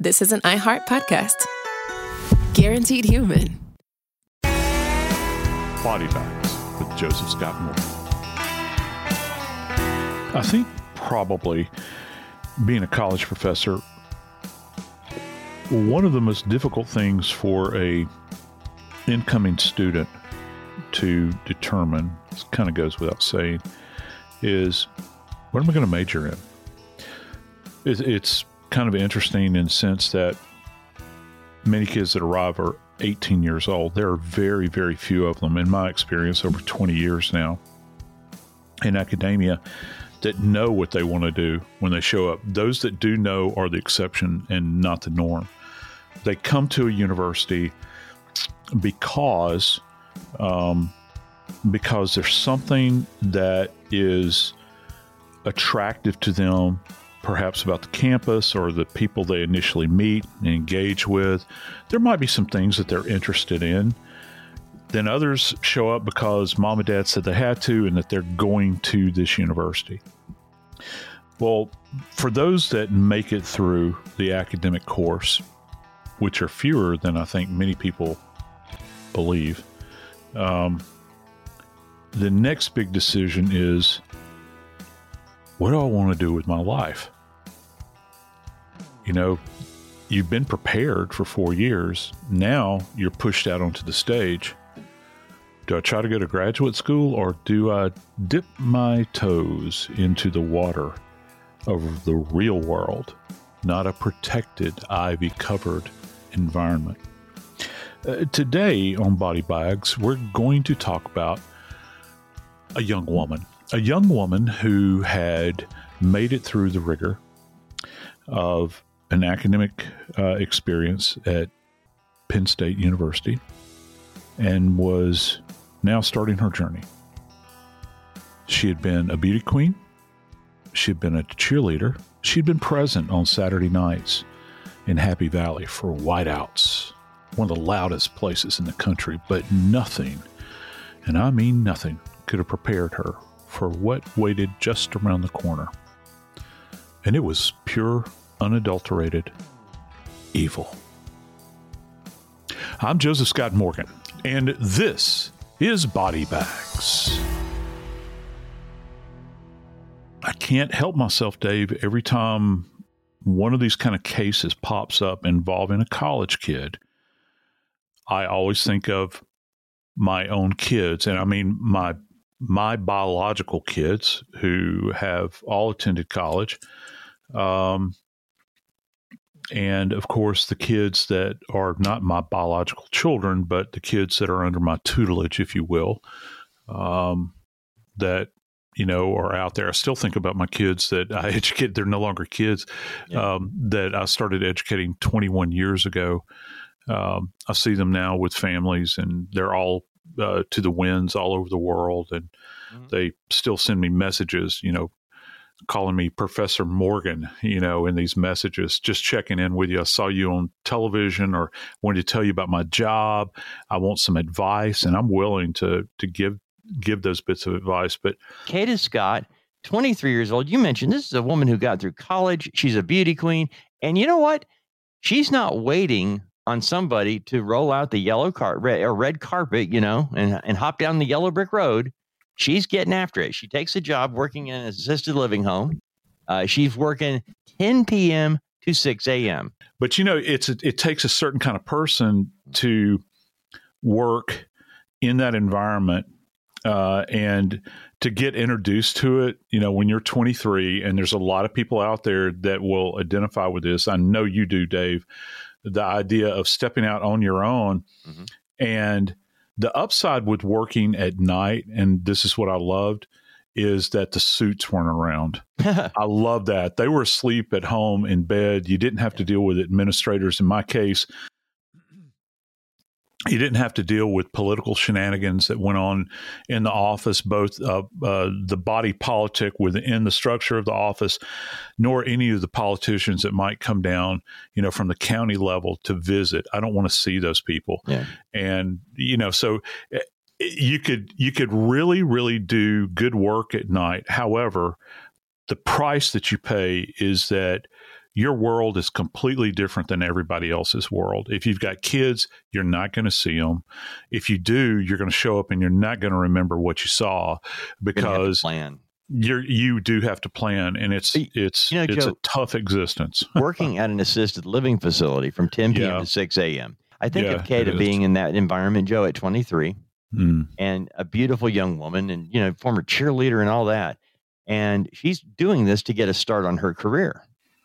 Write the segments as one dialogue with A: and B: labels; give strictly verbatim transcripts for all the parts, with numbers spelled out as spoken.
A: this is an iHeart podcast. Guaranteed human.
B: Body Bags with Joseph Scott Morgan. I think probably being a college professor, one of the most difficult things for a incoming student to determine, this kind of goes without saying, is what am I going to major in? It's kind of interesting in the sense that many kids that arrive are eighteen years old. There are very, very few of them, in my experience, over twenty years now in academia, that know what they want to do when they show up. Those that do know are the exception and not the norm. They come to a university because, um, because there's something that is attractive to them, perhaps about the campus or the people they initially meet and engage with. There might be some things that they're interested in. Then others show up because mom and dad said they had to and that they're going to this university. Well, for those that make it through the academic course, which are fewer than I think many people believe, um, the next big decision is, what do I want to do with my life? You know, you've been prepared for four years. Now you're pushed out onto the stage. Do I try to go to graduate school, or do I dip my toes into the water of the real world, not a protected, ivy-covered environment? Uh, today on Body Bags, we're going to talk about a young woman, a young woman who had made it through the rigor of an academic uh, experience at Penn State University and was now starting her journey. She had been a beauty queen. She had been a cheerleader. She'd been present on Saturday nights in Happy Valley for whiteouts, one of the loudest places in the country, but nothing, and I mean nothing, could have prepared her for what waited just around the corner. And it was pure, unadulterated evil. I'm Joseph Scott Morgan, and this is Body Bags. I can't help myself, Dave, every time one of these kind of cases pops up involving a college kid, I always think of my own kids, and I mean my my biological kids who have all attended college. Um, and of course, the kids that are not my biological children, but the kids that are under my tutelage, if you will, um, that, you know, are out there. I still think about my kids that I educate. They're no longer kids, yeah. um, that I started educating twenty-one years ago. Um, I see them now with families, and they're all uh, to the winds all over the world. And mm-hmm. they still send me messages, you know, calling me Professor Morgan, you know, in these messages, just checking in with you. I saw you on television, or wanted to tell you about my job. I want some advice, and I'm willing to to give give those bits of advice. But
C: Kata Scott, twenty-three years old, you mentioned this is a woman who got through college. She's a beauty queen. And you know what? She's not waiting on somebody to roll out the yellow car red, or red carpet, you know, and, and hop down the yellow brick road. She's getting after it. She takes a job working in an assisted living home. Uh, she's working ten p.m. to six a.m.
B: But, you know, it's a, it takes a certain kind of person to work in that environment uh, and to get introduced to it. You know, when you're twenty-three, and there's a lot of people out there that will identify with this. I know you do, Dave. The idea of stepping out on your own, mm-hmm. and the upside with working at night, and this is what I loved, is that the suits weren't around. I love that. They were asleep at home in bed. You didn't have to deal with administrators. In my case, you didn't have to deal with political shenanigans that went on in the office, both uh, uh, the body politic within the structure of the office, nor any of the politicians that might come down, you know, from the county level to visit. I don't want to see those people. Yeah. And, you know, so you could, you could really, really do good work at night. However, the price that you pay is that your world is completely different than everybody else's world. If you've got kids, you're not going to see them. If you do, you're going to show up and you're not going to remember what you saw because
C: plan.
B: you're you do have to plan, and it's it's
C: you know,
B: it's
C: Joe,
B: a tough existence.
C: Working at an assisted living facility from ten p.m.
B: Yeah.
C: to six a.m. I think
B: Yeah,
C: of Kata
B: it is.
C: being in that environment, Joe, at twenty-three,
B: Mm.
C: and a beautiful young woman, and you know, former cheerleader and all that, and she's doing this to get a start on her career,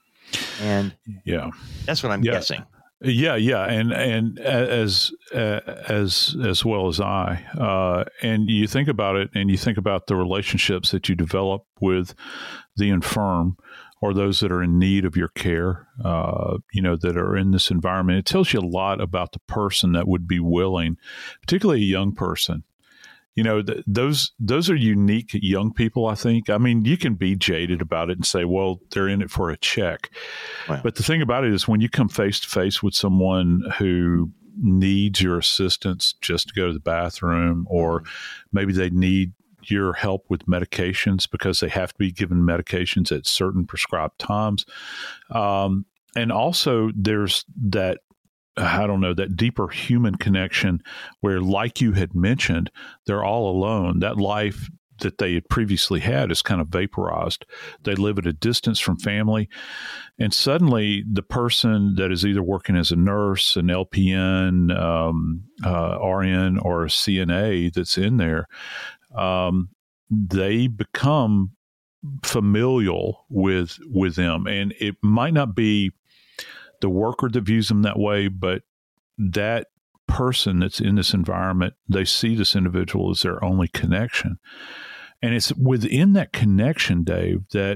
C: and
B: Yeah.
C: that's what I'm
B: Yeah.
C: guessing.
B: Yeah, yeah, and and as uh, as as well as I, uh, and you think about it, and you think about the relationships that you develop with the infirm or those that are in need of your care, uh, you know, that are in this environment. It tells you a lot about the person that would be willing, particularly a young person. You know, th- those those are unique young people, I think. I mean, you can be jaded about it and say, well, they're in it for a check.
C: Wow.
B: But the thing about it is when you come face to face with someone who needs your assistance just to go to the bathroom, or maybe they need your help with medications because they have to be given medications at certain prescribed times. Um, and also there's that, I don't know, that deeper human connection where, like you had mentioned, they're all alone. That life that they had previously had is kind of vaporized. They live at a distance from family. And suddenly the person that is either working as a nurse, an L P N, um, uh, R N, or a C N A that's in there, um, they become familial with with them. And it might not be the worker that views them that way, but that person that's in this environment, they see this individual as their only connection. And it's within that connection, Dave, that,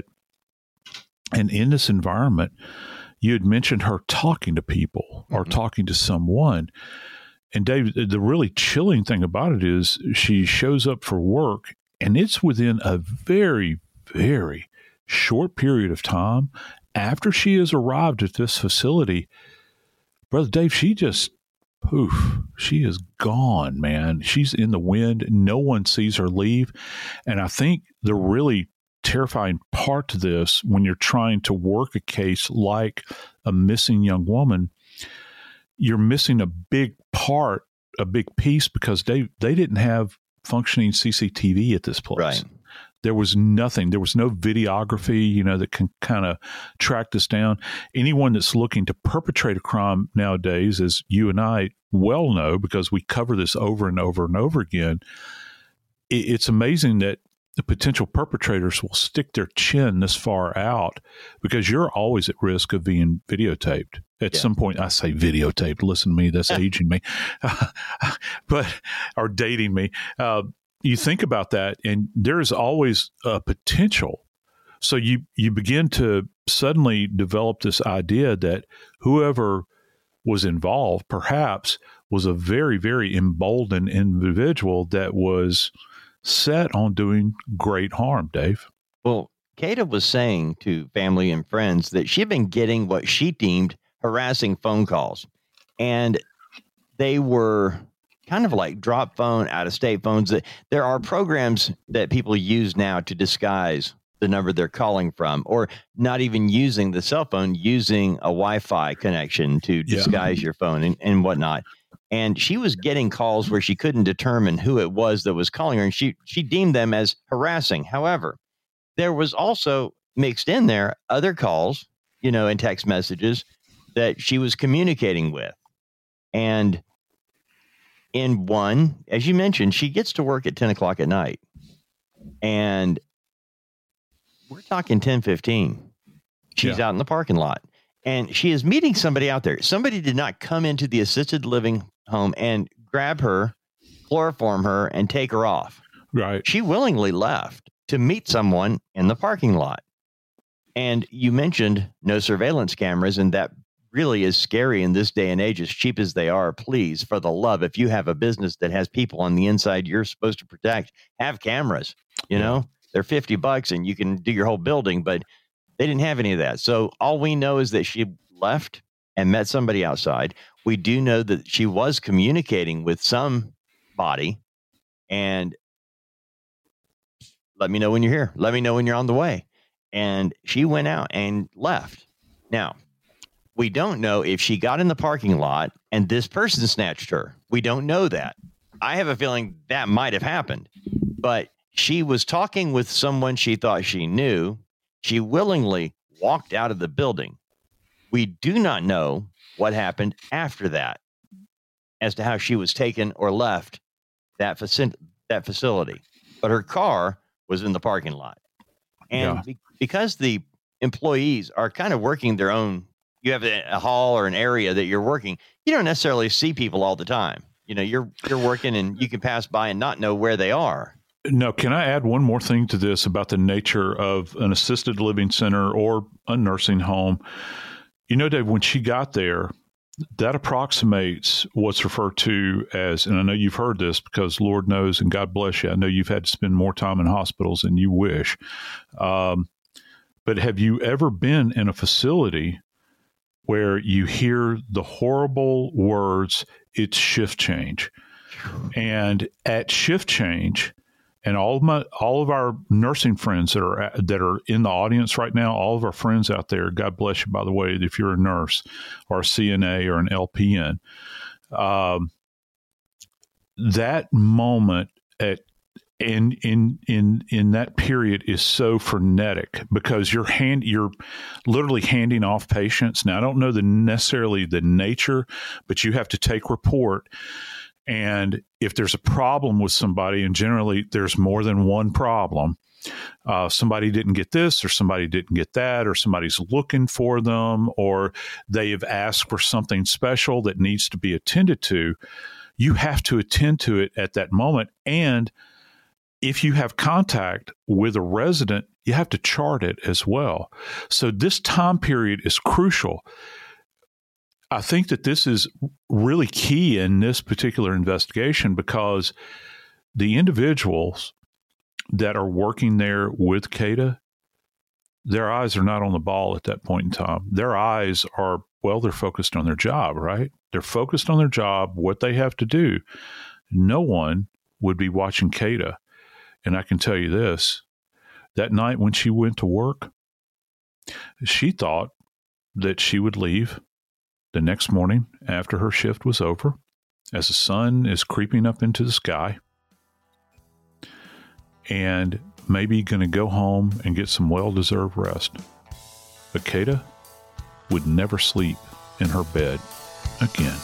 B: and in this environment, you had mentioned her talking to people or mm-hmm. talking to someone. And Dave, the really chilling thing about it is she shows up for work, and it's within a very, very short period of time after she has arrived at this facility. Brother Dave, she just, poof, she is gone, man. She's in the wind. No one sees her leave. And I think the really terrifying part to this, when you're trying to work a case like a missing young woman, you're missing a big part, a big piece, because they, they didn't have functioning C C T V at this place.
C: Right.
B: There was nothing. There was no videography, you know, that can kind of track this down. Anyone that's looking to perpetrate a crime nowadays, as you and I well know, because we cover this over and over and over again, it, it's amazing that the potential perpetrators will stick their chin this far out, because you're always at risk of being videotaped. At yeah. some point, I say videotaped. Listen to me, that's aging me, but or dating me. Uh, you think about that, and there is always a potential. So you you begin to suddenly develop this idea that whoever was involved perhaps was a very, very emboldened individual that was set on doing great harm, Dave.
C: Well, Kata was saying to family and friends that she had been getting what she deemed harassing phone calls, and they were kind of like drop phone, out of state phones. That there are programs that people use now to disguise the number they're calling from, or not even using the cell phone, using a Wi-Fi connection to disguise yeah. your phone and, and whatnot. And she was getting calls where she couldn't determine who it was that was calling her, and she she deemed them as harassing. However, there was also mixed in there other calls, you know, and text messages that she was communicating with. And in one, as you mentioned, she gets to work at ten o'clock at night. And we're talking ten fifteen. She's yeah. out in the parking lot. And she is meeting somebody out there. Somebody did not come into the assisted living home and grab her, chloroform her, and take her off.
B: Right.
C: She willingly left to meet someone in the parking lot. And you mentioned no surveillance cameras, and that really is scary in this day and age, as cheap as they are. Please, for the love, if you have a business that has people on the inside you're supposed to protect, have cameras. You yeah. know, they're fifty bucks and you can do your whole building, but they didn't have any of that. So all we know is that she left and met somebody outside. We do know that she was communicating with somebody, and let me know when you're here. Let me know when you're on the way. And she went out and left. Now, we don't know if she got in the parking lot and this person snatched her. We don't know that. I have a feeling that might have happened, but she was talking with someone she thought she knew. She willingly walked out of the building. We do not know what happened after that as to how she was taken or left that, faci- that facility. But her car was in the parking lot. And yeah. be- because the employees are kind of working their own, you have a, a hall or an area that you're working, you don't necessarily see people all the time. You know, you're you're working and you can pass by and not know where they are.
B: No, can I add one more thing to this about the nature of an assisted living center or a nursing home? You know, Dave, when she got there, that approximates what's referred to as, and I know you've heard this because Lord knows and God bless you, I know you've had to spend more time in hospitals than you wish. Um, but have you ever been in a facility where you hear the horrible words, it's shift change? And at shift change, and all of my, all of our nursing friends that are that are in the audience right now, all of our friends out there, God bless you, by the way, if you're a nurse or a C N A or an L P N, um, that moment at in in in in that period is so frenetic because you're hand you're literally handing off patients. Now, I don't know the necessarily the nature, but you have to take report. And if there's a problem with somebody, and generally there's more than one problem, uh, somebody didn't get this or somebody didn't get that, or somebody's looking for them, or they have asked for something special that needs to be attended to, you have to attend to it at that moment. And if you have contact with a resident, you have to chart it as well. So this time period is crucial. I think that this is really key in this particular investigation because the individuals that are working there with Kata, their eyes are not on the ball at that point in time. Their eyes are, well, they're focused on their job, right? They're focused on their job, what they have to do. No one would be watching Kata. And I can tell you this, that night when she went to work, she thought that she would leave the next morning after her shift was over, as the sun is creeping up into the sky, and maybe going to go home and get some well-deserved rest. But Kata would never sleep in her bed again.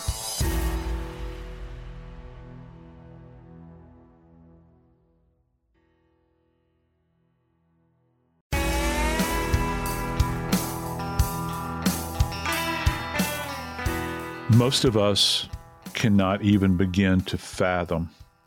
B: Most of us cannot even begin to fathom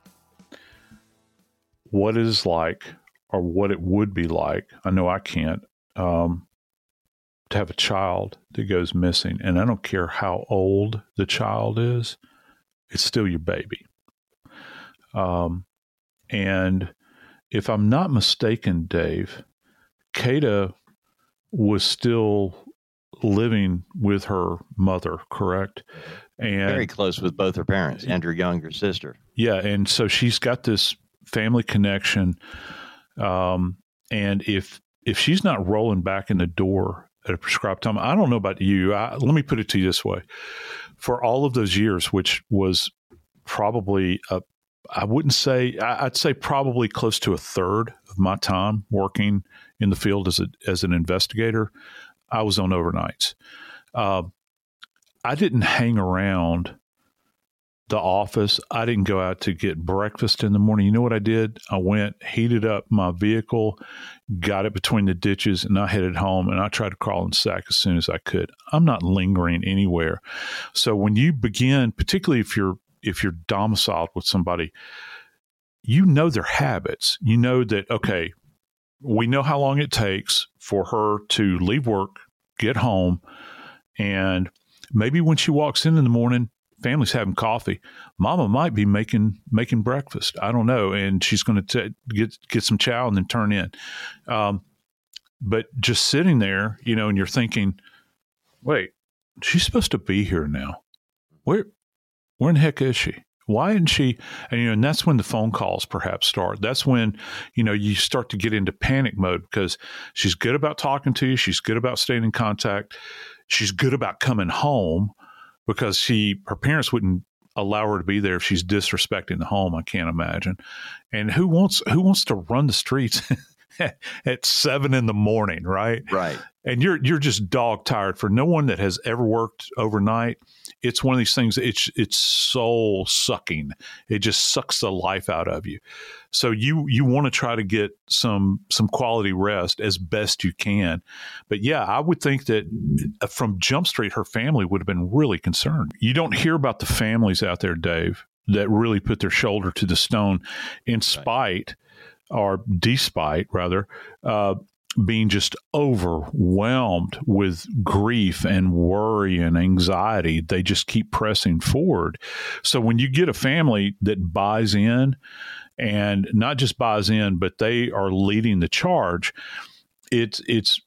B: what it is like or what it would be like. I know I can't, um, to have a child that goes missing. And I don't care how old the child is, it's still your baby. Um, and if I'm not mistaken, Dave, Kata was still living with her mother, correct? And
C: very close with both her parents and her younger sister.
B: Yeah, and so she's got this family connection. Um, and if if she's not rolling back in the door at a prescribed time, I don't know about you. I, let me put it to you this way: for all of those years, which was probably a, I wouldn't say I'd say probably close to a third of my time working in the field as a, as an investigator, I was on overnights. Uh, I didn't hang around the office. I didn't go out to get breakfast in the morning. You know what I did? I went, heated up my vehicle, got it between the ditches, and I headed home, and I tried to crawl in the sack as soon as I could. I'm not lingering anywhere. So when you begin, particularly if you're if you're domiciled with somebody, you know their habits. You know that, okay, we know how long it takes for her to leave work, get home, and maybe when she walks in in the morning, family's having coffee. Mama might be making making breakfast. I don't know, and she's going to get get some chow and then turn in. Um, but just sitting there, you know, and you're thinking, wait, she's supposed to be here now. Where where in the heck is she? Why isn't she? And, you know, and that's when the phone calls perhaps start. That's when, you know, you start to get into panic mode because she's good about talking to you. She's good about staying in contact. She's good about coming home because she, her parents wouldn't allow her to be there if she's disrespecting the home. I can't imagine. And who wants, who wants to run the streets at seven in the morning, right?
C: Right.
B: And you're you're just dog tired. For no one that has ever worked overnight, it's one of these things. It's it's soul sucking. It just sucks the life out of you. So you you want to try to get some some quality rest as best you can. But yeah, I would think that from Jump Street, her family would have been really concerned. You don't hear about the families out there, Dave, that really put their shoulder to the stone in spite. Or despite, rather, uh, being just overwhelmed with grief and worry and anxiety. They just keep pressing forward. So when you get a family that buys in, and not just buys in, but they are leading the charge, it's, it's,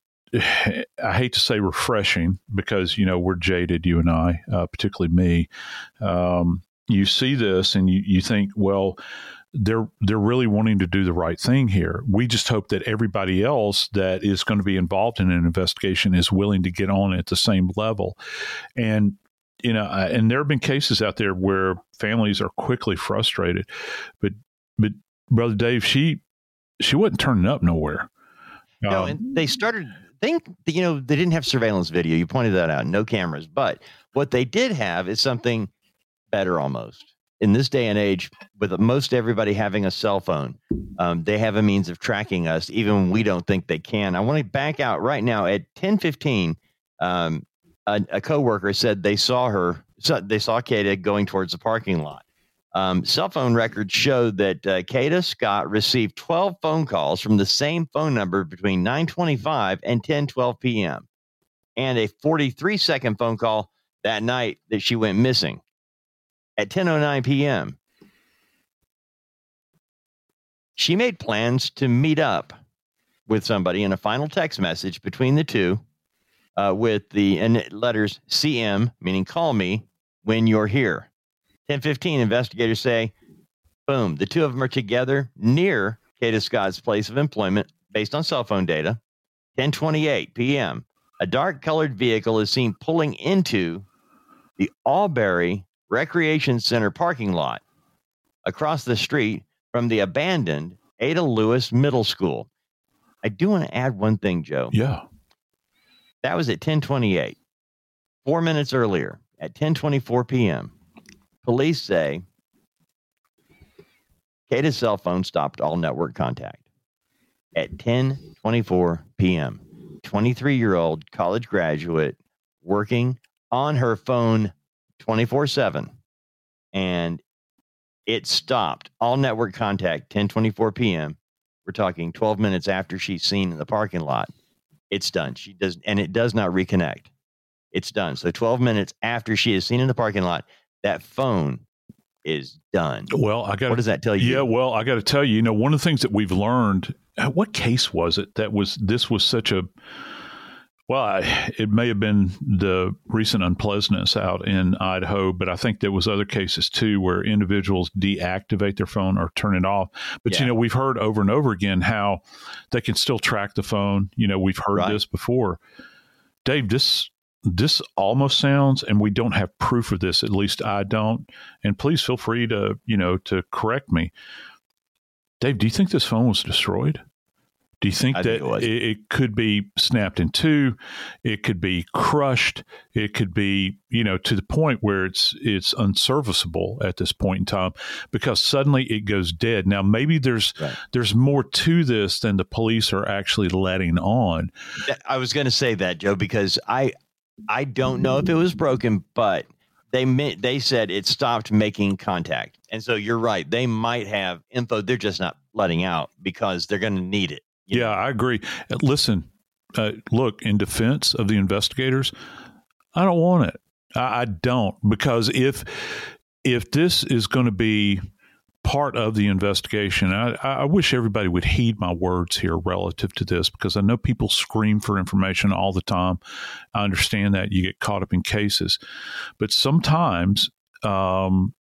B: I hate to say refreshing because, you know, we're jaded, you and I, uh, particularly me. Um, you see this and you, you think, well, they're they're really wanting to do the right thing here. We just hope that everybody else that is going to be involved in an investigation is willing to get on at the same level. And, you know, and there have been cases out there where families are quickly frustrated. But, but Brother Dave, she she wasn't turning up nowhere.
C: No,
B: Um,
C: and they started, think, you know, they didn't have surveillance video. You pointed that out, no cameras. But what they did have is something better almost. In this day and age, with most everybody having a cell phone, um, they have a means of tracking us, even when we don't think they can. I want to back out right now at ten fifteen. Um, a, a coworker said they saw her, so they saw Kata going towards the parking lot. Um, cell phone records showed that uh, Kata Scott received twelve phone calls from the same phone number between nine twenty-five and ten twelve p.m. and a forty-three second phone call that night that she went missing. At ten oh nine p.m., she made plans to meet up with somebody in a final text message between the two uh, with the and letters C M, meaning call me when you're here. ten fifteen, investigators say, boom, the two of them are together near Kata Scott's place of employment based on cell phone data. ten twenty-eight p.m., a dark-colored vehicle is seen pulling into the Albury Recreation Center parking lot across the street from the abandoned Ada Lewis Middle School. I do want to add one thing, Joe.
B: yeah.
C: That was at ten twenty-eight. Four minutes earlier, at ten twenty-four p.m., police say Kata's cell phone stopped all network contact. At ten twenty-four p.m., twenty-three-year-old college graduate working on her phone twenty-four seven, and it stopped all network contact ten twenty-four p.m. We're talking twelve minutes after she's seen in the parking lot. It's done. She does, and it does not reconnect. It's done. So twelve minutes after she is seen in the parking lot, that phone is done.
B: Well, I got.
C: What does that tell you?
B: Yeah, well, I got to tell you, you know, one of the things that we've learned. What case was it that was? This was such a. Well, I, it may have been the recent unpleasantness out in Idaho, but I think there was other cases too where individuals deactivate their phone or turn it off. But,
C: Yeah.
B: you know, we've heard over and over again how they can still track the phone. You know, we've heard
C: Right.
B: this before. Dave, this this almost sounds, and we don't have proof of this, at least I don't, and please feel free to, you know, to correct me. Dave, do you think this phone was destroyed? Do you think
C: I
B: that
C: think it was.
B: it, it could be snapped in two? It could be crushed. It could be, you know, to the point where it's it's unserviceable at this point in time because suddenly it goes dead. Now, maybe there's
C: Right.
B: there's more to this than the police are actually letting on.
C: I was going to say that, Joe, because I I don't know if it was broken, but they meant, they said it stopped making contact. And so you're right. They might have info they're just not letting out because they're going to need it. you
B: Yeah,
C: know?
B: I agree. Uh, Listen, uh, look, in defense of the investigators, I don't want it. I, I don't, because if if this is going to be part of the investigation, I, I wish everybody would heed my words here relative to this, because I know people scream for information all the time. I understand that you get caught up in cases, but sometimes um,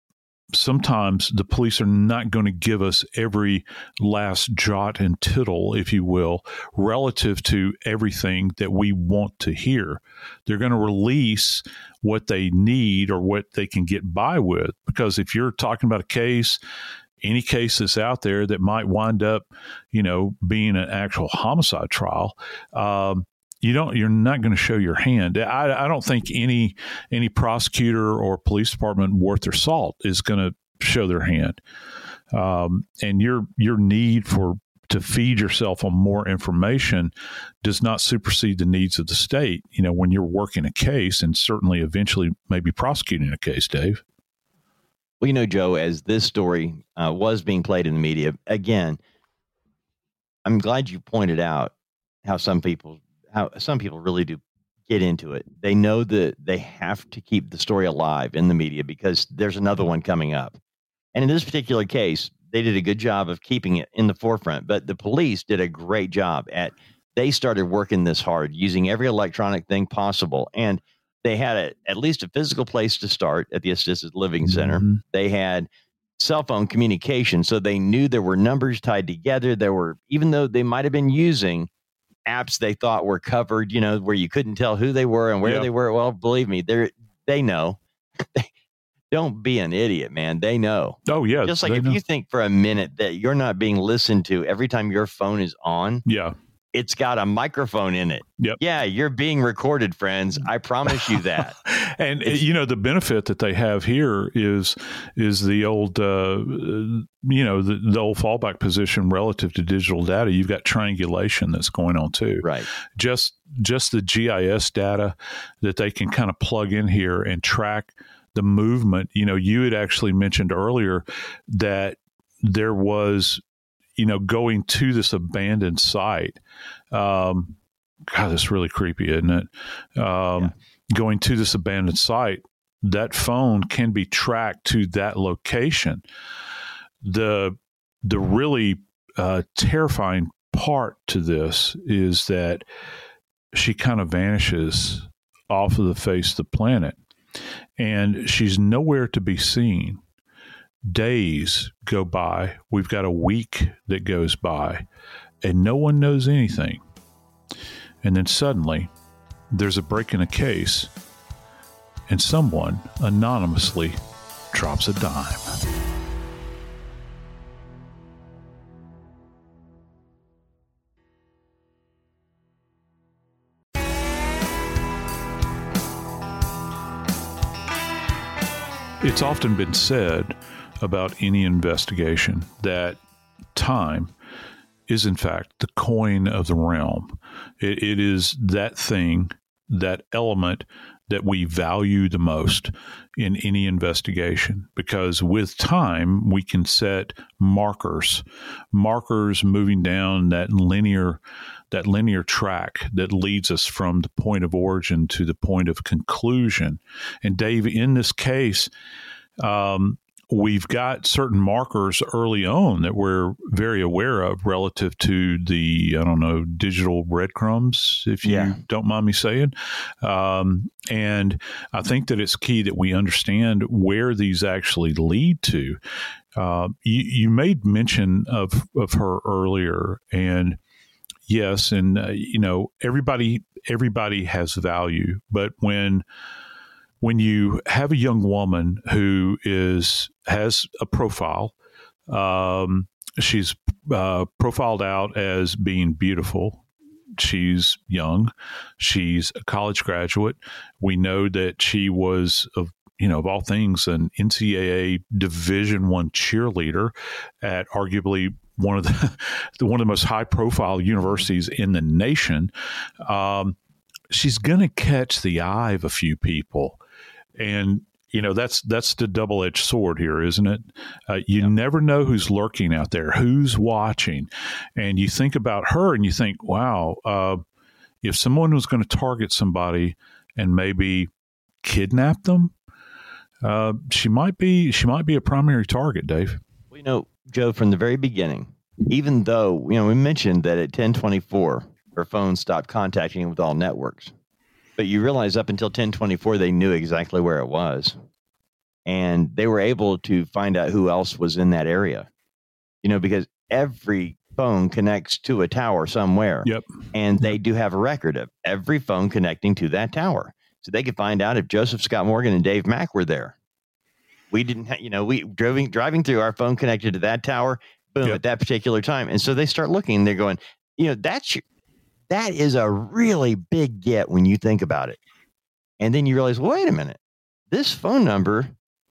B: sometimes the police are not going to give us every last jot and tittle, if you will, relative to everything that we want to hear. They're going to release what they need or what they can get by with. Because if you're talking about a case, any case that's out there that might wind up, you know, being an actual homicide trial, um, you don't, you're not going to show your hand. I, I don't think any any prosecutor or police department worth their salt is going to show their hand. Um, and your your need for to feed yourself on more information does not supersede the needs of the state. You know, when you're working a case, and certainly eventually maybe prosecuting a case, Dave.
C: Well, you know, Joe, as this story uh, was being played in the media, again, I'm glad you pointed out how some people. How some people really do get into it. They know that they have to keep the story alive in the media because there's another one coming up. And in this particular case, they did a good job of keeping it in the forefront, but the police did a great job at, they started working this hard, using every electronic thing possible. And they had a, at least a physical place to start at the Assisted Living Center.
B: Mm-hmm.
C: They had cell phone communication. So they knew there were numbers tied together. There were, even though they might've been using apps they thought were covered, you know, where you couldn't tell who they were and where
B: Yep.
C: they were. Well, believe me, they they know. Don't be an idiot, man. They know.
B: Oh, yeah.
C: Just like
B: they
C: if
B: know.
C: you think for a minute that you're not being listened to every time your phone is on,
B: Yeah.
C: it's got a microphone in it.
B: Yep.
C: Yeah, you're being recorded, friends. I promise you that.
B: And
C: It's-
B: you know, the benefit that they have here is is the old uh, you know the, the old fallback position relative to digital data. You've got triangulation that's going on too.
C: Right.
B: Just just the G I S data that they can kind of plug in here and track the movement. You know, you had actually mentioned earlier that there was, you know, going to this abandoned site. Um, God, that's really creepy, isn't it? Um,
C: Yeah.
B: Going to this abandoned site, that phone can be tracked to that location. The the really uh, terrifying part to this is that she kind of vanishes off of the face of the planet, and she's nowhere to be seen. Days go by. We've got a week that goes by, and no one knows anything. And then suddenly, there's a break in a case, and someone anonymously drops a dime. It's often been said about any investigation that time is, in fact, the coin of the realm. It, it is that thing, that element that we value the most in any investigation, because with time, we can set markers, markers moving down that linear that linear track that leads us from the point of origin to the point of conclusion. And Dave, in this case, um, we've got certain markers early on that we're very aware of relative to the, I don't know, digital breadcrumbs, if you
C: Yeah.
B: don't mind me saying. Um, and I think that it's key that we understand where these actually lead to. Uh, you, you made mention of, of her earlier, and yes, and uh, you know, everybody everybody has value, but when when you have a young woman who is has a profile, um, she's uh, profiled out as being beautiful. She's young. She's a college graduate. We know that she was, of you know, of all things, an N C double A Division One cheerleader at arguably one of the, the one of the most high profile universities in the nation. Um, she's going to catch the eye of a few people, and you know that's that's the double edged sword here, isn't it? Uh, you
C: Yeah.
B: never know who's lurking out there, who's watching, and you think about her, and you think, wow, uh, if someone was going to target somebody and maybe kidnap them, uh, she might be she might be a primary target, Dave.
C: Well, you know, Joe, from the very beginning, even though, you know, we mentioned that at ten twenty-four, her phone stopped contacting with all networks. But you realize up until ten twenty-four, they knew exactly where it was. and they were able to find out who else was in that area. You know, because every phone connects to a tower somewhere.
B: Yep.
C: And they do have a record of every phone connecting to that tower. So they could find out if Joseph Scott Morgan and Dave Mack were there. We didn't, ha- you know, we driving driving through, our phone connected to that tower, boom,
B: Yep.
C: at that particular time. And so they start looking, they're going, you know, that's, that is a really big get when you think about it. And then you realize, wait a minute, this phone number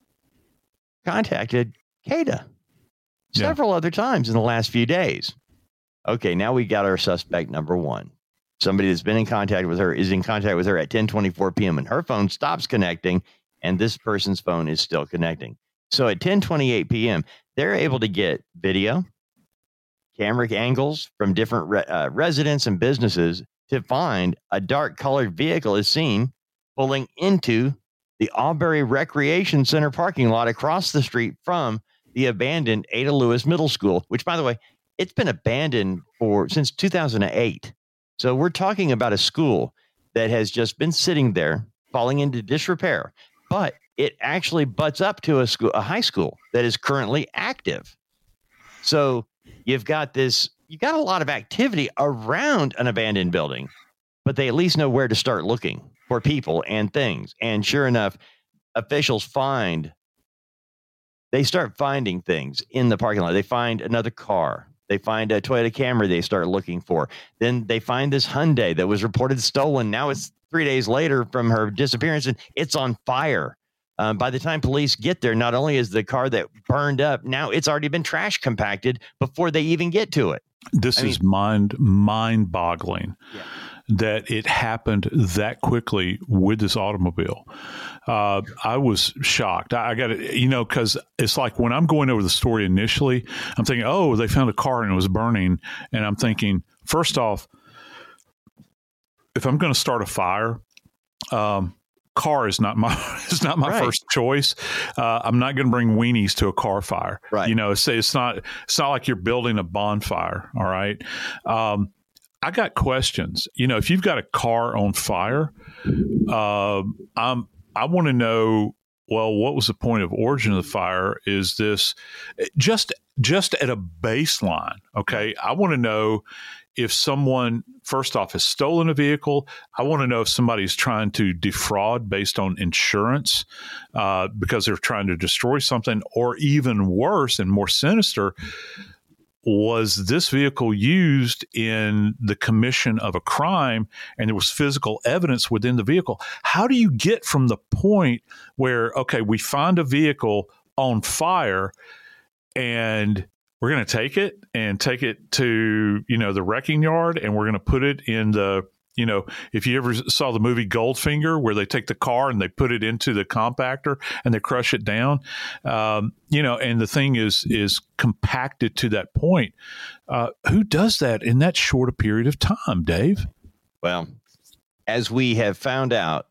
C: contacted Kata
B: Yeah.
C: several other times in the last few days. Okay, now we got our suspect number one. Somebody that's been in contact with her is in contact with her at ten twenty-four p.m. and her phone stops connecting, and this person's phone is still connecting. So at ten twenty-eight p.m., they're able to get video, camera angles from different re- uh, residents and businesses to find a dark colored vehicle is seen pulling into the Auberry Recreation Center parking lot across the street from the abandoned Ada Lewis Middle School, which, by the way, it's been abandoned for since two thousand eight. So we're talking about a school that has just been sitting there, falling into disrepair, but it actually butts up to a school, a high school that is currently active. So you've got this, you got a lot of activity around an abandoned building, but they at least know where to start looking for people and things. And sure enough, officials find, they start finding things in the parking lot. They find another car. They find a Toyota Camry they start looking for. Then they find this Hyundai that was reported stolen. Now it's three days later from her disappearance, and it's on fire. Um, by the time police get there, not only is the car that burned up, now it's already been trash compacted before they even get to it.
B: This
C: I
B: is
C: mean-
B: mind mind boggling.
C: Yeah.
B: That it happened that quickly with this automobile. Uh, I was shocked. I, I got to, you know, because it's like when I'm going over the story initially, I'm thinking, oh, they found a car and it was burning. And I'm thinking, first off, if I'm going to start a fire, um, car is not my is not my
C: Right.
B: first choice. Uh, I'm not going to bring weenies to a car fire.
C: Right.
B: You know, it's, it's not it's not like you're building a bonfire. All right. Um, I got questions. You know, if you've got a car on fire, uh, I'm, I want to know, well, what was the point of origin of the fire? Is this just just at a baseline? Okay. I want to know if someone, first off, has stolen a vehicle. I want to know if somebody's trying to defraud based on insurance uh, because they're trying to destroy something, or even worse and more sinister, was this vehicle used in the commission of a crime and there was physical evidence within the vehicle? How do you get from the point where, okay, we find a vehicle on fire and we're going to take it and take it to, you know, the wrecking yard, and we're going to put it in the, you know, if you ever saw the movie Goldfinger, where they take the car and they put it into the compactor and they crush it down, um, you know, and the thing is is compacted to that point. Uh, who does that in that short a period of time, Dave?
C: Well, as we have found out,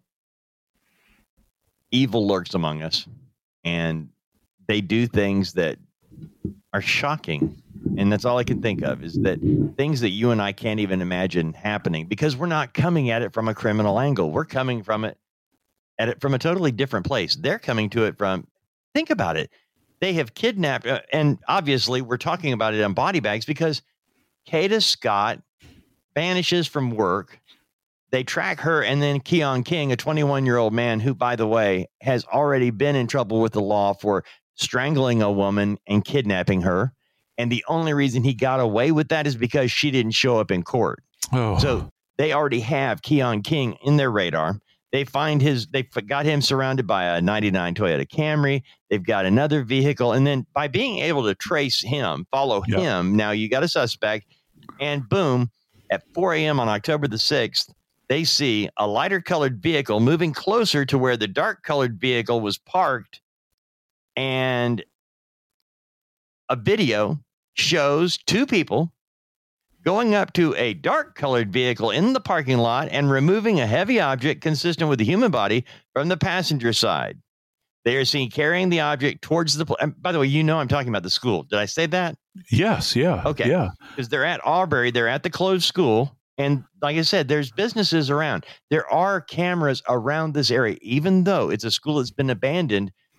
C: evil lurks among us, and they do things that are shocking. And that's all I can think of, is that things that you and I can't even imagine happening, because we're not coming at it from a criminal angle. We're coming from it at it from a totally different place. They're coming to it from, think about it. They have kidnapped, uh, and obviously we're talking about it on body bags because Kata Scott vanishes from work. They track her, and then Keon King, a twenty-one-year-old man who, by the way, has already been in trouble with the law for strangling a woman and kidnapping her. And the only reason he got away with that is because she didn't show up in court.
B: Oh,
C: So they already have Keon King in their radar. They find his, they got him surrounded by a ninety-nine Toyota Camry. They've got another vehicle. And then by being able to trace him, follow
B: Yeah.
C: him, now you got a suspect. And boom, at four a.m. on October the sixth, they see a lighter colored vehicle moving closer to where the dark colored vehicle was parked. And a video shows two people going up to a dark colored vehicle in the parking lot and removing a heavy object consistent with the human body from the passenger side. They are seen carrying the object towards the, and by the way, you know, I'm talking about the school. Did I say that?
B: yes, yeah,
C: Okay.
B: yeah,
C: Because they're at Auberry, they're at the closed school. And like I said, there's businesses around. There are cameras around this area, even though it's a school that's been abandoned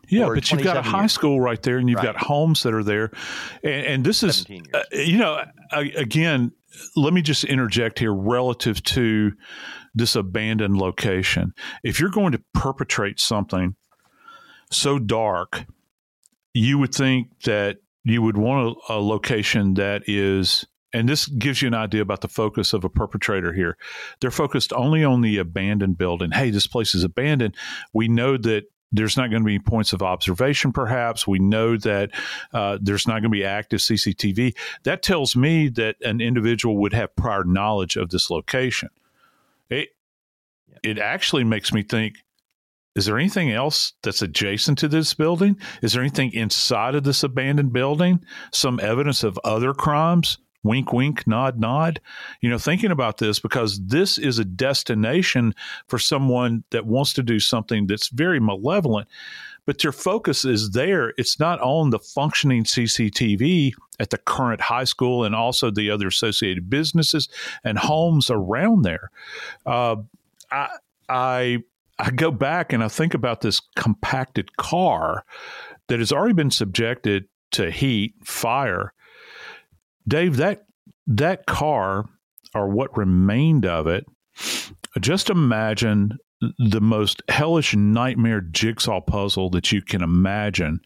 B: Yeah, but you've got a high
C: years.
B: school right there, and you've
C: Right.
B: got homes that are there. And, and this is, uh, you know, I, again, let me just interject here relative to this abandoned location. If you're going to perpetrate something so dark, you would think that you would want a, a location that is, and this gives you an idea about the focus of a perpetrator here. They're focused only on the abandoned building. Hey, this place is abandoned. We know that there's not going to be points of observation, perhaps. We know that uh, there's not going to be active C C T V. That tells me that an individual would have prior knowledge of this location. It, it actually makes me think, is there anything else that's adjacent to this building? Is there anything inside of this abandoned building? Some evidence of other crimes? Wink, wink, nod, nod. You know, thinking about this, because this is a destination for someone that wants to do something that's very malevolent, but their focus is there. It's not on the functioning C C T V at the current high school and also the other associated businesses and homes around there. Uh, I, I, I go back and I think about this compacted car that has already been subjected to heat, fire. Dave, that that car, or what remained of it, just imagine the most hellish nightmare jigsaw puzzle that you can imagine.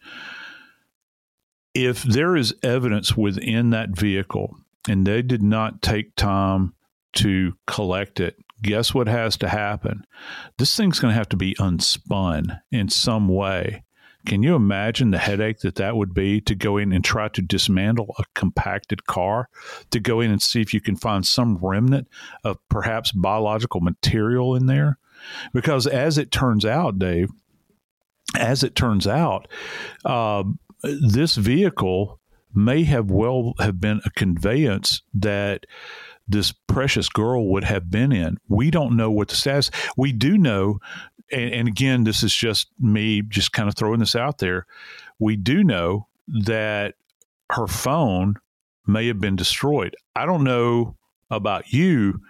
B: If there is evidence within that vehicle and they did not take time to collect it, guess what has to happen? This thing's going to have to be unspun in some way. Can you imagine the headache that that would be to go in and try to dismantle a compacted car, to go in and see if you can find some remnant of perhaps biological material in there? Because as it turns out, Dave, as it turns out, uh, this vehicle may have well have been a conveyance that this precious girl would have been in. We don't know what the status. We do know, and, and again, this is just me just kind of throwing this out there. We do know that her phone may have been destroyed. I don't know about you,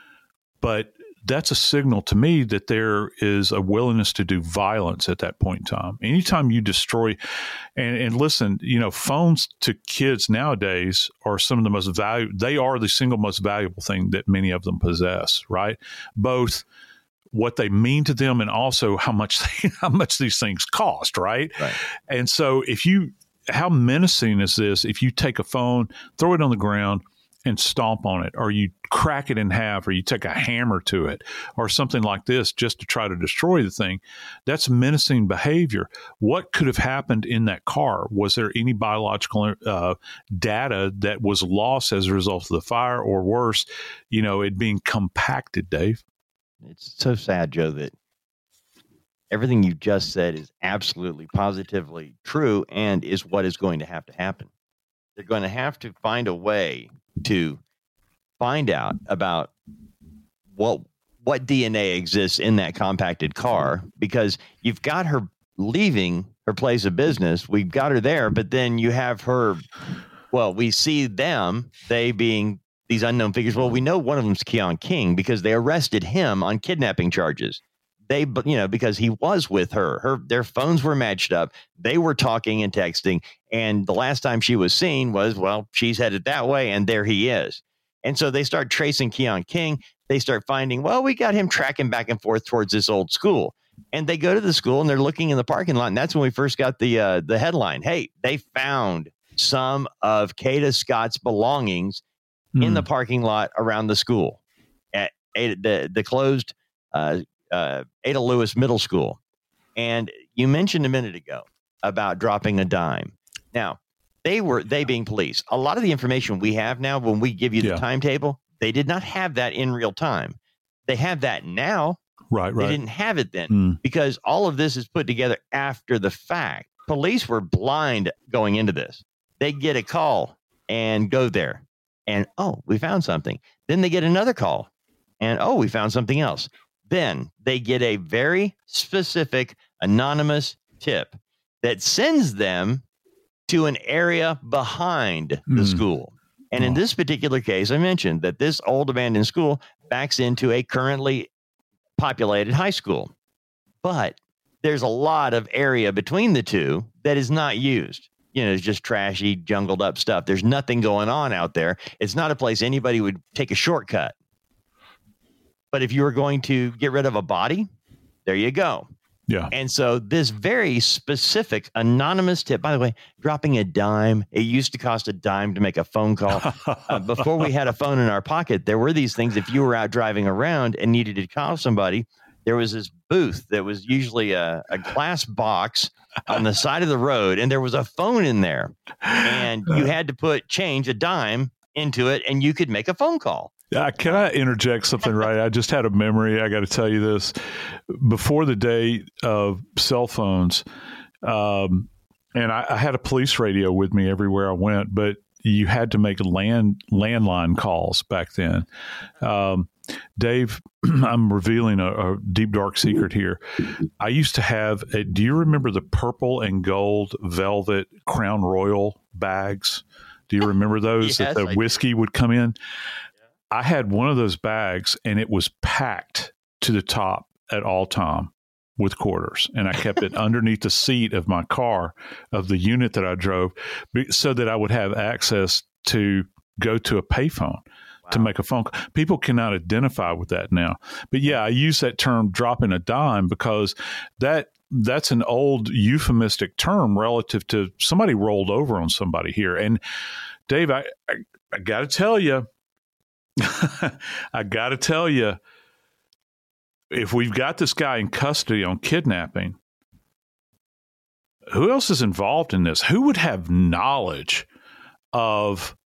B: but that's a signal to me that there is a willingness to do violence at that point in time. Anytime you destroy, and, and listen, you know, phones to kids nowadays are some of the most valuable, they are the single most valuable thing that many of them possess, right? Both what they mean to them and also how much, they, how much these things cost, right?
C: Right.
B: And so if you, how menacing is this if you take a phone, throw it on the ground, and stomp on it, or you crack it in half, or you take a hammer to it, or something like this just to try to destroy the thing? That's menacing behavior. What could have happened in that car? Was there any biological uh, data that was lost as a result of the fire, or worse, you know, it being compacted, Dave?
C: It's so sad, Joe, that everything you just said is absolutely, positively true and is what is going to have to happen. They're going to have to find a way to find out about what what D N A exists in that compacted car, because you've got her leaving her place of business. We've got her there, but then you have her, well, we see them, they being these unknown figures. Well, we know one of them's Keon King because they arrested him on kidnapping charges. They, you know, because he was with her, her, their phones were matched up. They were talking and texting. And the last time she was seen was, well, she's headed that way. And there he is. And so they start tracing Keon King. They start finding, well, we got him tracking back and forth towards this old school. And they go to the school and they're looking in the parking lot. And that's when we first got the, uh, the headline. Hey, they found some of Kata Scott's belongings mm. in the parking lot around the school at the, the closed, uh, Uh, Ada Lewis Middle School. And you mentioned a minute ago about dropping a dime. Now, they were, they being police, a lot of the information we have now, when we give you the yeah. timetable, they did not have that in real time. They have that now.
B: Right, right.
C: They didn't have it then
B: mm.
C: because all of this is put together after the fact. Police were blind going into this. They get a call and go there and, oh, we found something. Then they get another call and, oh, we found something else. Then they get a very specific anonymous tip that sends them to an area behind the mm. school. And oh. in this particular case, I mentioned that this old abandoned school backs into a currently populated high school. But there's a lot of area between the two that is not used. You know, it's just trashy, jungled up stuff. There's nothing going on out there. It's not a place anybody would take a shortcut. But if you were going to get rid of a body, there you go.
B: Yeah.
C: And so this very specific anonymous tip, by the way, dropping a dime. It used to cost a dime to make a phone call. uh, before we had a phone in our pocket, there were these things. If you were out driving around and needed to call somebody, there was this booth that was usually a, a glass box on the side of the road, and there was a phone in there, and you had to put change, a dime, into it, and you could make a phone call.
B: Uh, can I interject something, right? I just had a memory. I got to tell you this. Before the day of cell phones, um, and I, I had a police radio with me everywhere I went, but you had to make land landline calls back then. Um, Dave, I'm revealing a, a deep, dark secret here. I used to have, a, do you remember the purple and gold velvet Crown Royal bags? Do you remember those
C: Yes,
B: that the
C: I
B: whiskey
C: do.
B: would come in? I had one of those bags, and it was packed to the top at all time with quarters, and I kept it underneath the seat of my car, of the unit that I drove, so that I would have access to go to a payphone. Wow. To make a phone call. People cannot identify with that now. But yeah, I use that term dropping a dime because that that's an old euphemistic term relative to somebody rolled over on somebody here. And Dave, I, I, I got to tell you, I got to tell you, if we've got this guy in custody on kidnapping, who else is involved in this? Who would have knowledge of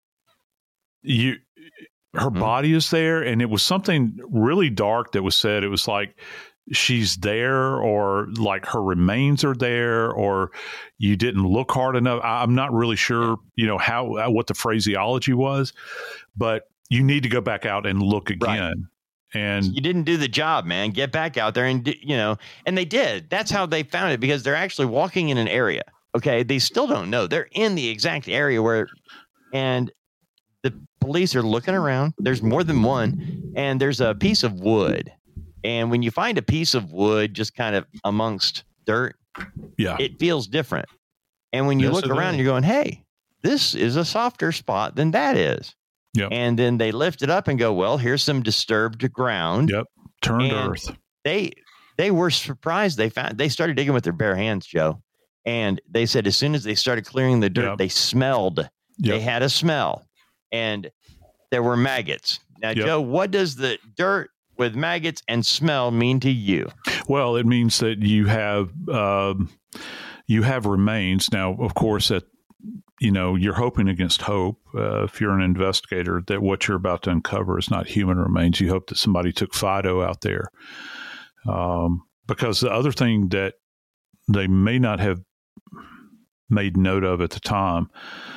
B: you? Her mm-hmm. body is there, and it was something really dark that was said. It was like she's there, or like her remains are there, or you didn't look hard enough. I'm not really sure, you know, how what the phraseology was, but you need to go back out and look again. Right. And
C: you didn't do the job, man. Get back out there and, you know, and they did. That's how they found it, because they're actually walking in an area. Okay. They still don't know. They're in the exact area where, and the police are looking around. There's more than one, and there's a piece of wood. And when you find a piece of wood just kind of amongst dirt,
B: yeah,
C: it feels different. And when you
B: yes,
C: look around,
B: is.
C: you're going, hey, this is a softer spot than that is.
B: Yep.
C: And then they lift it up and go, well, here's some disturbed ground.
B: Yep. Turned
C: and
B: to earth.
C: They they were surprised. They found they started digging with their bare hands, Joe. And they said as soon as they started clearing the dirt,
B: yep.
C: they smelled. Yep. They had a smell. And there were maggots. Now, yep. Joe, what does the dirt with maggots and smell mean to you?
B: Well, it means that you have um, you have remains. Now, of course, that you know you're hoping against hope. Uh, if you're an investigator, that what you're about to uncover is not human remains. You hope that somebody took Fido out there, um, because the other thing that they may not have made note of at the time.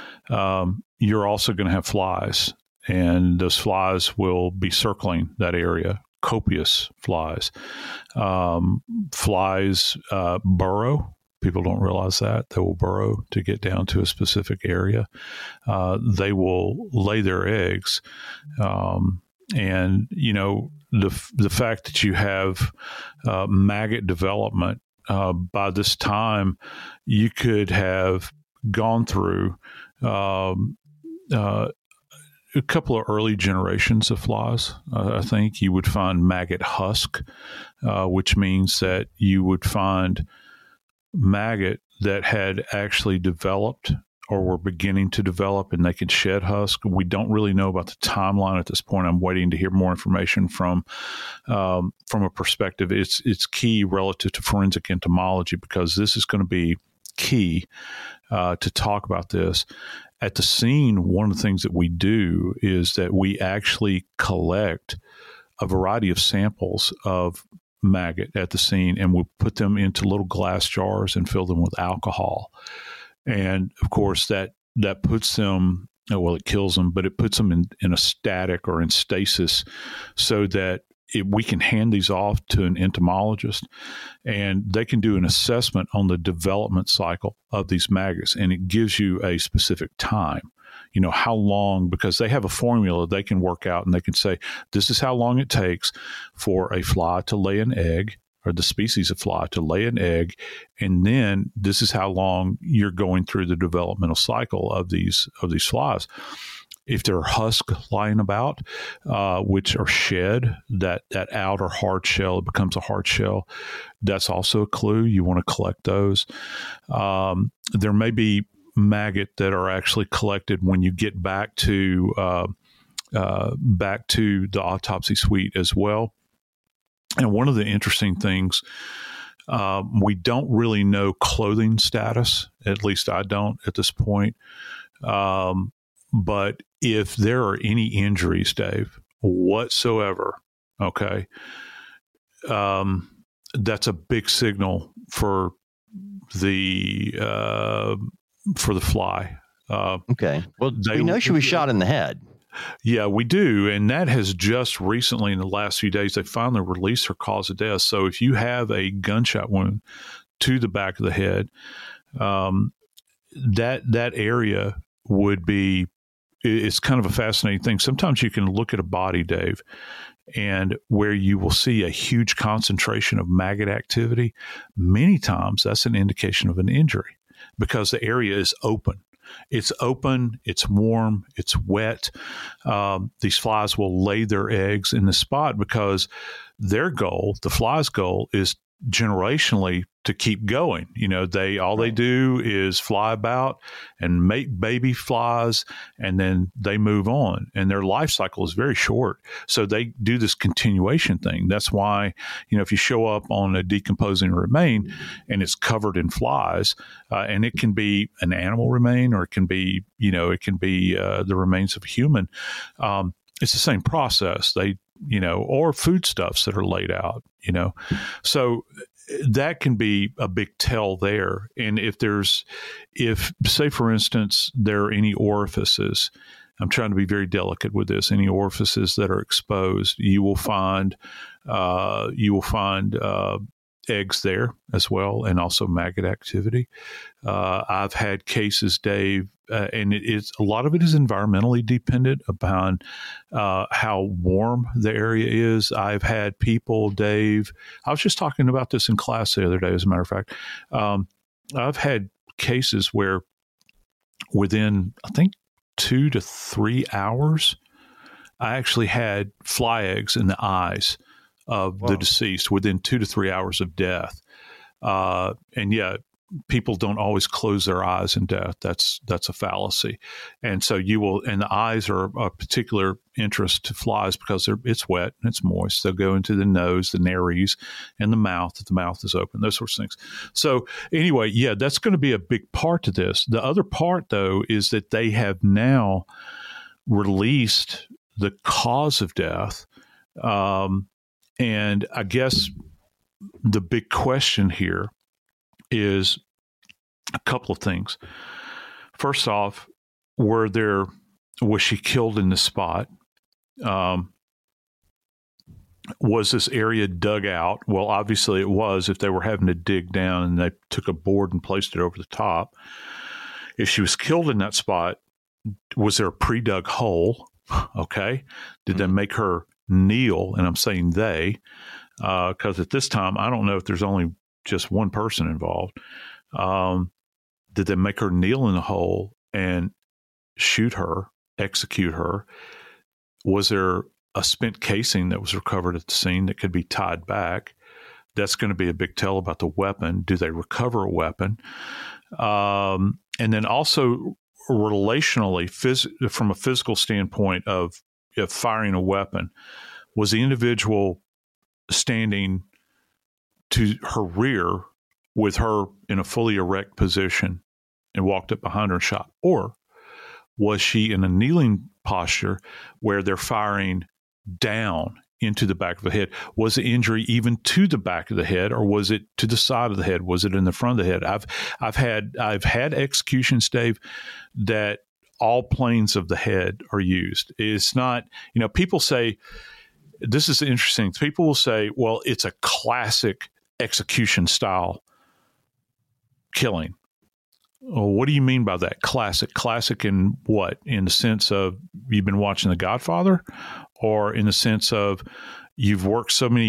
B: Um, you're also going to have flies, and those flies will be circling that area, copious flies. Um, flies uh, burrow. People don't realize that. They will burrow to get down to a specific area. Uh, they will lay their eggs. Um, and, you know, the the fact that you have uh, maggot development, uh, by this time, you could have gone through Um, uh, a couple of early generations of flies. Uh, I think you would find maggot husk, uh, which means that you would find maggot that had actually developed or were beginning to develop, and they could shed husk. We don't really know about the timeline at this point. I'm waiting to hear more information from um, from a perspective. It's it's key relative to forensic entomology, because this is going to be key uh, to talk about this. At the scene, one of the things that we do is that we actually collect a variety of samples of maggot at the scene, and we'll put them into little glass jars and fill them with alcohol. And of course, that that puts them, well, it kills them, but it puts them in, in a static or in stasis, so that It, we can hand these off to an entomologist, and they can do an assessment on the development cycle of these maggots, and it gives you a specific time, you know, how long, because they have a formula they can work out, and they can say, this is how long it takes for a fly to lay an egg, or the species of fly to lay an egg. And then this is how long you're going through the developmental cycle of these of these flies. If there are husks lying about, uh, which are shed, that, that outer hard shell, it becomes a hard shell. That's also a clue. You want to collect those. Um, there may be maggot that are actually collected when you get back to uh, uh, back to the autopsy suite as well. And one of the interesting things, uh, we don't really know clothing status. At least I don't at this point. Um, But if there are any injuries, Dave, whatsoever, okay, um, that's a big signal for the uh, for the fly. Uh,
C: okay. Well,
B: they,
C: we know she was shot in the head.
B: Yeah, we do. And that has just recently, in the last few days, they finally released her cause of death. So if you have a gunshot wound to the back of the head, um, that that area would be, it's kind of a fascinating thing. Sometimes you can look at a body, Dave, and where you will see a huge concentration of maggot activity. Many times that's an indication of an injury because the area is open. It's open, it's warm, it's wet. Um, these flies will lay their eggs in the spot because their goal, the fly's goal, is generationally to keep going. You know, they all they do is fly about and make baby flies, and then they move on. And their life cycle is very short. So they do this continuation thing. That's why, you know, if you show up on a decomposing remain and it's covered in flies, uh, and it can be an animal remain, or it can be, you know, it can be uh, the remains of a human. Um, it's the same process. They, you know, or foodstuffs that are laid out, you know. So that can be a big tell there. And if there's, if, say, for instance, there are any orifices, I'm trying to be very delicate with this, any orifices that are exposed, you will find, uh, you will find uh, eggs there as well, and also maggot activity. Uh, I've had cases, Dave, uh, and it is, a lot of it is environmentally dependent upon uh, how warm the area is. I've had people, Dave, I was just talking about this in class the other day, as a matter of fact. Um, I've had cases where within, I think, two to three hours, I actually had fly eggs in the eyes of wow. the deceased within two to three hours of death. Uh, and yeah, people don't always close their eyes in death. That's, that's a fallacy. And so you will, and the eyes are a particular interest to flies because they're, it's wet and it's moist. They'll go into the nose, the nares, and the mouth if the mouth is open, those sorts of things. So anyway, yeah, that's going to be a big part to this. The other part, though, is that they have now released the cause of death. Um, and I guess the big question here is a couple of things. First off, were there, was she killed in the spot? Um, was this area dug out? Well, obviously it was, if they were having to dig down and they took a board and placed it over the top. If she was killed in that spot, was there a pre-dug hole? Okay. Did mm-hmm. they make her kneel? And I'm saying they, because uh, at this time, I don't know if there's only just one person involved. Um, did they make her kneel in the hole and shoot her, execute her? Was there a spent casing that was recovered at the scene that could be tied back? That's going to be a big tell about the weapon. Do they recover a weapon? Um, and then also relationally, phys- from a physical standpoint of, of firing a weapon, was the individual standing to her rear with her in a fully erect position and walked up behind her and shot? Or was she in a kneeling posture where they're firing down into the back of the head? Was the injury even to the back of the head, or was it to the side of the head? Was it in the front of the head? I've I've had I've had executions, Dave, that all planes of the head are used. It's not, you know, people say, this is interesting. People will say, well, it's a classic execution style killing. Well, what do you mean by that? Classic? Classic in what? In the sense of you've been watching The Godfather, or in the sense of you've worked so many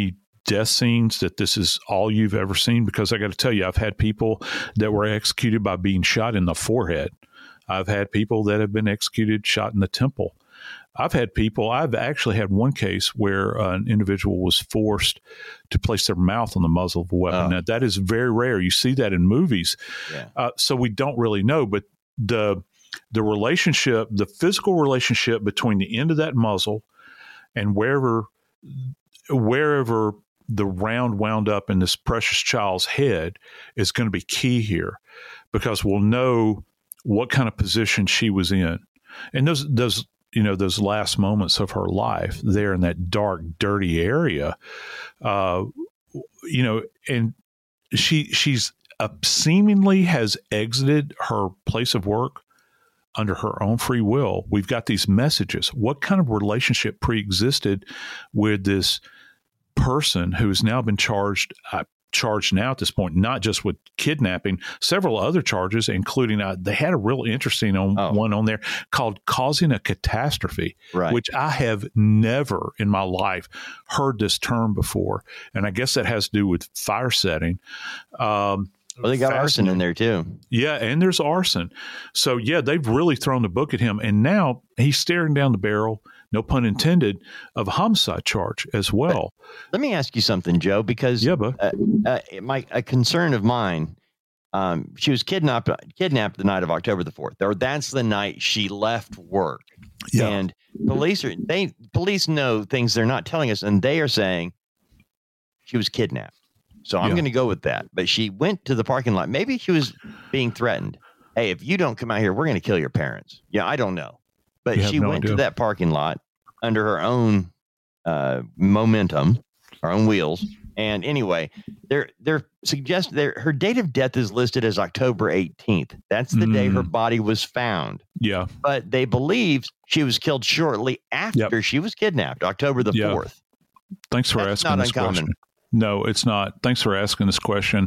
B: death scenes that this is all you've ever seen? Because I got to tell you, I've had people that were executed by being shot in the forehead. I've had people that have been executed, shot in the temple. I've had people, I've actually had one case where uh, an individual was forced to place their mouth on the muzzle of a weapon.
C: Oh.
B: Now, that is very rare. You see that in movies.
C: Yeah.
B: Uh, so we don't really know, but the the relationship, the physical relationship between the end of that muzzle and wherever wherever the round wound up in this precious child's head is going to be key here, because we'll know what kind of position she was in. And those those you know, those last moments of her life there in that dark, dirty area, uh, you know, and she she's uh, seemingly has exited her place of work under her own free will. We've got these messages. What kind of relationship preexisted with this person who has now been charged, uh, charged now at this point, not just with kidnapping, several other charges, including uh, they had a real interesting on,
C: oh.
B: one on there called causing a catastrophe,
C: right.
B: which I have never in my life heard this term before. And I guess that has to do with fire setting. Um,
C: well, they got arson in there too.
B: Yeah, and there's arson. So, yeah, they've really thrown the book at him. And now he's staring down the barrel, no pun intended, of a homicide charge as well.
C: But let me ask you something, Joe, because
B: yeah, but.
C: uh, uh, my a concern of mine, um, she was kidnapped kidnapped the night of October the fourth, or that's the night she left work.
B: Yeah.
C: And police are they police know things they're not telling us, and they are saying she was kidnapped. So I'm
B: yeah.
C: going to go with that. But she went to the parking lot. Maybe she was being threatened. Hey, if you don't come out here, we're going to kill your parents. Yeah, I don't know. But
B: You
C: she
B: have no
C: went
B: idea.
C: to that parking lot under her own uh, momentum, her own wheels. And anyway, they're they're suggest they're, her date of death is listed as October eighteenth. That's the
B: Mm.
C: day her body was found.
B: Yeah.
C: But they believe she was killed shortly after
B: Yep.
C: she was kidnapped, October the
B: Yeah.
C: fourth.
B: Thanks for
C: That's
B: asking
C: not
B: this
C: uncommon.
B: question. No, it's not. Thanks for asking this question.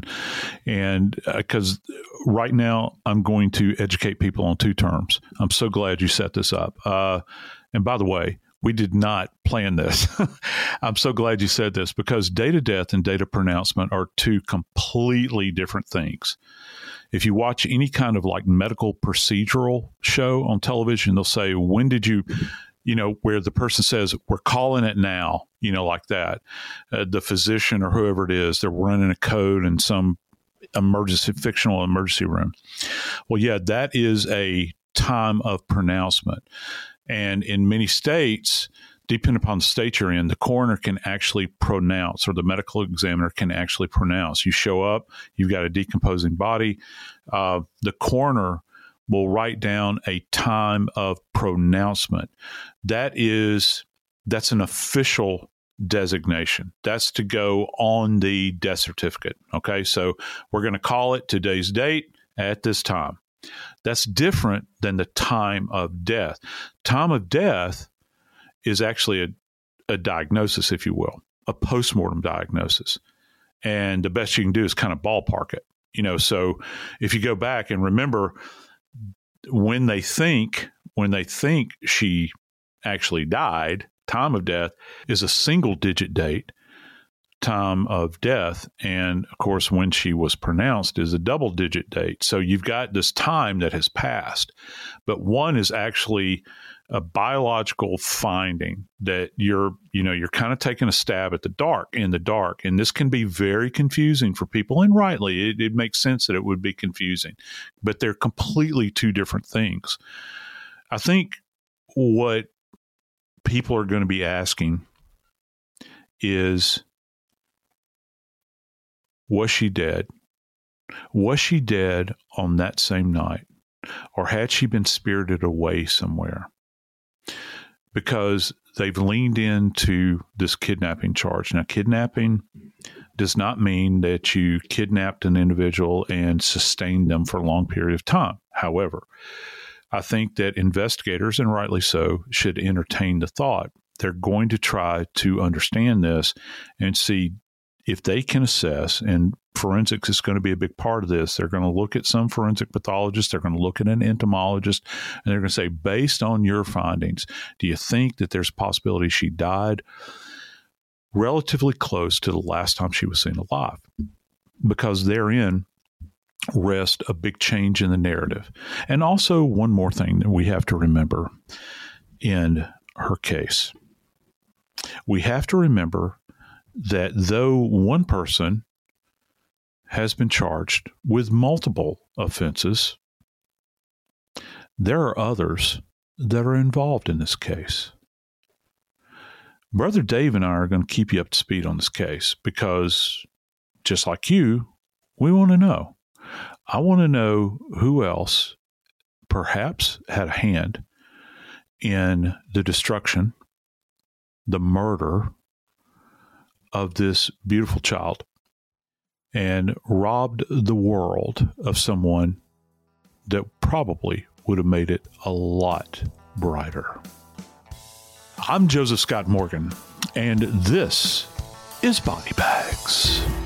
B: And because uh, right now I'm going to educate people on two terms. I'm so glad you set this up. Uh, and by the way, we did not plan this. I'm so glad you said this, because date of death and date of pronouncement are two completely different things. If you watch any kind of like medical procedural show on television, they'll say, when did you, you know, where the person says, we're calling it now, you know, like that. Uh, the physician or whoever it is, they're running a code in some emergency, fictional emergency room. Well, yeah, that is a time of pronouncement. And in many states, depending upon the state you're in, the coroner can actually pronounce, or the medical examiner can actually pronounce. You show up, you've got a decomposing body. Uh, the coroner will write down a time of pronouncement. That is, that's an official designation. That's to go on the death certificate. Okay, so we're going to call it today's date at this time. That's different than the time of death. Time of death is actually a, a diagnosis, if you will, a postmortem diagnosis. And the best you can do is kind of ballpark it. You know, so if you go back and remember when they think, when they think she actually died, time of death is a single digit date, time of death. And of course, when she was pronounced is a double digit date. So you've got this time that has passed, but one is actually a biological finding that you're, you know, you're kind of taking a stab at the dark in the dark. And this can be very confusing for people, and rightly, it, it makes sense that it would be confusing, but they're completely two different things. I think what people are going to be asking is, was she dead? Was she dead on that same night? Or had she been spirited away somewhere? Because they've leaned into this kidnapping charge. Now, kidnapping does not mean that you kidnapped an individual and sustained them for a long period of time. However, I think that investigators, and rightly so, should entertain the thought. They're going to try to understand this and see if they can assess, and forensics is going to be a big part of this. They're going to look at some forensic pathologists. They're going to look at an entomologist, and they're going to say, based on your findings, do you think that there's a possibility she died relatively close to the last time she was seen alive, because therein rests a big change in the narrative. And also one more thing that we have to remember in her case. We have to remember that though one person has been charged with multiple offenses, there are others that are involved in this case. Brother Dave and I are going to keep you up to speed on this case because, just like you, we want to know. I want to know who else perhaps had a hand in the destruction, the murder of this beautiful child, and robbed the world of someone that probably would have made it a lot brighter. I'm Joseph Scott Morgan, and this is Body Bags.